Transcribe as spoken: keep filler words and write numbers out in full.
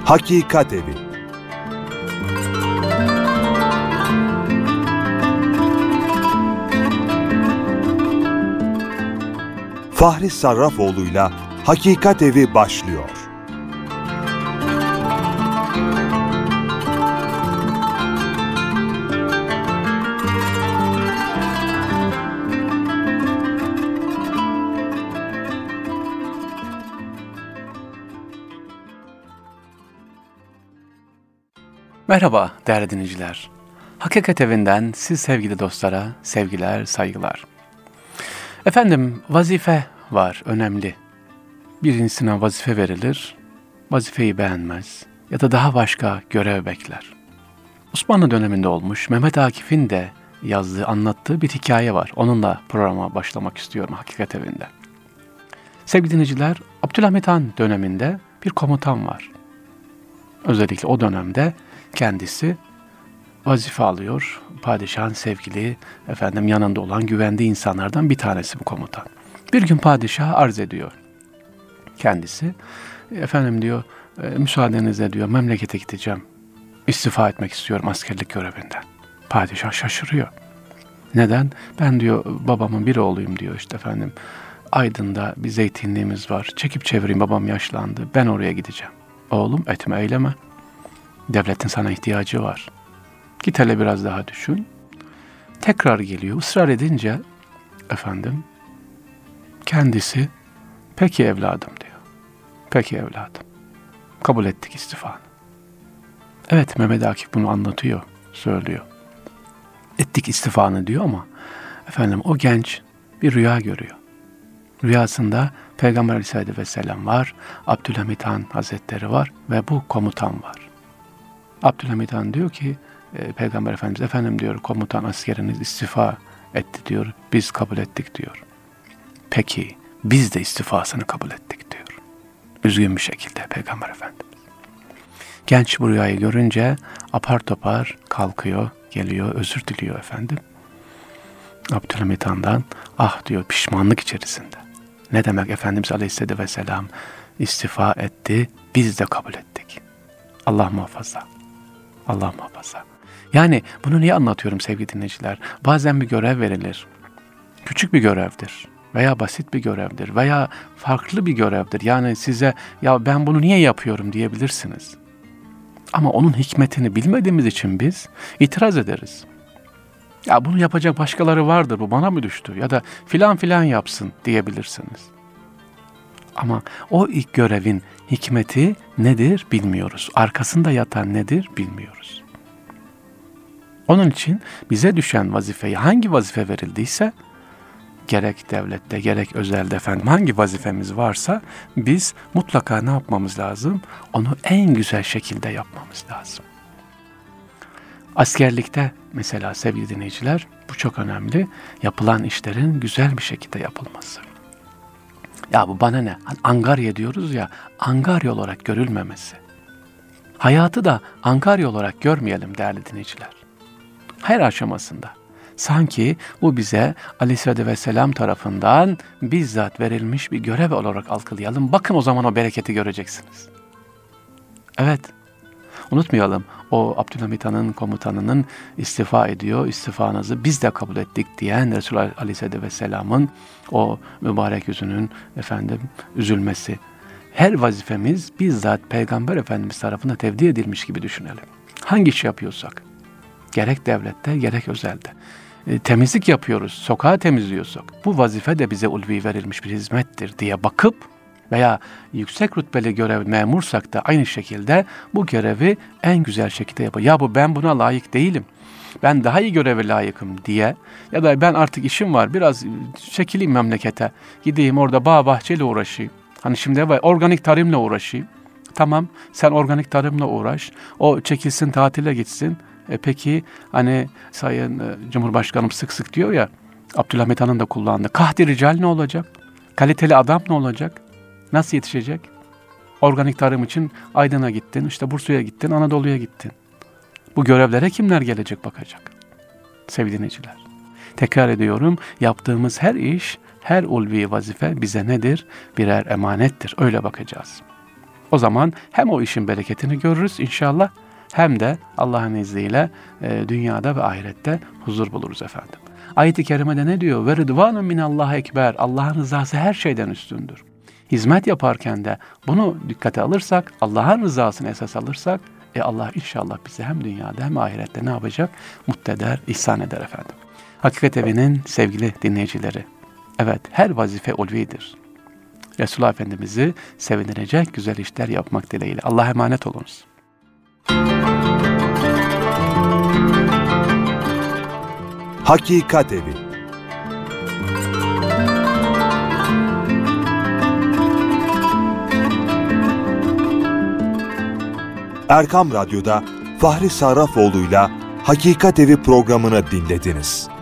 Hakikat Evi. Fahri Sarrafoğlu'yla Hakikat Evi başlıyor. Merhaba değerli dinleyiciler. Hakikat Evi'nden siz sevgili dostlara sevgiler, saygılar. Efendim, vazife var, önemli. Birisine vazife verilir, vazifeyi beğenmez ya da daha başka görev bekler. Osmanlı döneminde olmuş, Mehmet Akif'in de yazdığı, anlattığı bir hikaye var. Onunla programa başlamak istiyorum Hakikat Evi'nde. Sevgili dinleyiciler, Abdülhamit Han döneminde bir komutan var. Özellikle o dönemde kendisi vazife alıyor. Padişahın sevgili, efendim yanında olan güvendiği insanlardan bir tanesi bu komutan. Bir gün padişah arz ediyor. Kendisi, efendim diyor, e, müsaadenizle diyor, memlekete gideceğim. İstifa etmek istiyorum askerlik görevinden. Padişah şaşırıyor. Neden? Ben diyor babamın bir oğluyum diyor işte efendim. Aydın'da bir zeytinliğimiz var. Çekip çevireyim, babam yaşlandı. Ben oraya gideceğim. Oğlum etme eyleme. Devletin sana ihtiyacı var. Git hele biraz daha düşün. Tekrar geliyor. Israr edince efendim kendisi peki evladım diyor. Peki evladım. Kabul ettik istifanı. Evet, Mehmet Akif bunu anlatıyor, söylüyor. Ettik istifanı diyor ama efendim o genç bir rüya görüyor. Rüyasında Peygamber Aleyhisselatü Vesselam var, Abdülhamit Han Hazretleri var ve bu komutan var. Abdülhamit Han diyor ki, e, Peygamber Efendimiz, efendim diyor, komutan askeriniz istifa etti diyor, biz kabul ettik diyor. Peki, biz de istifasını kabul ettik diyor. Üzgün bir şekilde Peygamber Efendimiz. Genç bu rüyayı görünce apar topar kalkıyor, geliyor, özür diliyor efendim. Abdülhamit Han'dan, ah diyor, pişmanlık içerisinde. Ne demek Efendimiz Aleyhisselatü Vesselam istifa etti, biz de kabul ettik. Allah muhafaza. Allah muhafaza. Yani bunu niye anlatıyorum sevgili dinleyiciler? Bazen bir görev verilir. Küçük bir görevdir veya basit bir görevdir veya farklı bir görevdir. Yani size ya ben bunu niye yapıyorum diyebilirsiniz. Ama onun hikmetini bilmediğimiz için biz itiraz ederiz. Ya bunu yapacak başkaları vardır, bu bana mı düştü ya da filan filan yapsın diyebilirsiniz. Ama o ilk görevin hikmeti nedir bilmiyoruz. Arkasında yatan nedir bilmiyoruz. Onun için bize düşen vazifeyi, hangi vazife verildiyse, gerek devlette gerek özelde efendim hangi vazifemiz varsa biz mutlaka ne yapmamız lazım? Onu en güzel şekilde yapmamız lazım. Askerlikte mesela sevgili dinleyiciler, bu çok önemli. Yapılan işlerin güzel bir şekilde yapılması. Ya bu bana ne? Hani angarya diyoruz ya, angarya olarak görülmemesi. Hayatı da angarya olarak görmeyelim değerli dinleyiciler. Her aşamasında. Sanki bu bize Aleyhisselatü Vesselam tarafından bizzat verilmiş bir görev olarak algılayalım. Bakın o zaman o bereketi göreceksiniz. Evet. Unutmayalım, o Abdülhamit Han'ın komutanının istifa ediyor, istifanızı biz de kabul ettik diyen Resulullah Aleyhisselatü Vesselam'ın o mübarek yüzünün efendim üzülmesi. Her vazifemiz bizzat Peygamber Efendimiz tarafından tevdi edilmiş gibi düşünelim. Hangi iş yapıyorsak, gerek devlette gerek özelde. E, temizlik yapıyoruz, sokağı temizliyorsak, bu vazife de bize ulvi verilmiş bir hizmettir diye bakıp veya yüksek rütbeli görev memursak da aynı şekilde bu görevi en güzel şekilde yapıyor. Ya bu ben buna layık değilim, ben daha iyi göreve layıkım diye ya da ben artık işim var, biraz çekileyim memlekete, gideyim orada bağ bahçeyle uğraşayım. Hani şimdi var, organik tarımla uğraşayım. Tamam, sen organik tarımla uğraş, o çekilsin tatile gitsin. E peki hani Sayın e, Cumhurbaşkanım sık sık diyor ya, Abdülhamit Han'ın da kullandığı kahdi rical ne olacak? Kaliteli adam ne olacak? Nasıl yetişecek? Organik tarım için Aydın'a gittin, işte Bursa'ya gittin, Anadolu'ya gittin. Bu görevlere kimler gelecek bakacak? Sevgili dinleyiciler, tekrar ediyorum, yaptığımız her iş, her ulvi vazife bize nedir? Birer emanettir. Öyle bakacağız. O zaman hem o işin bereketini görürüz inşallah, hem de Allah'ın izniyle e, dünyada ve ahirette huzur buluruz efendim. Ayet-i kerimede ne diyor? Ve rıdvanun minallah ekber. Allah'ın rızası her şeyden üstündür. Hizmet yaparken de bunu dikkate alırsak, Allah'ın rızasını esas alırsak, e Allah inşallah bizi hem dünyada hem ahirette ne yapacak? Mutlu eder, ihsan eder efendim. Hakikat Evi'nin sevgili dinleyicileri, evet, her vazife ulvidir. Resulullah Efendimiz'i sevindirecek güzel işler yapmak dileğiyle. Allah'a emanet olunuz. Hakikat Evi. Erkam Radyo'da Fahri Sarrafoğlu'yla Hakikat Evi programını dinlediniz.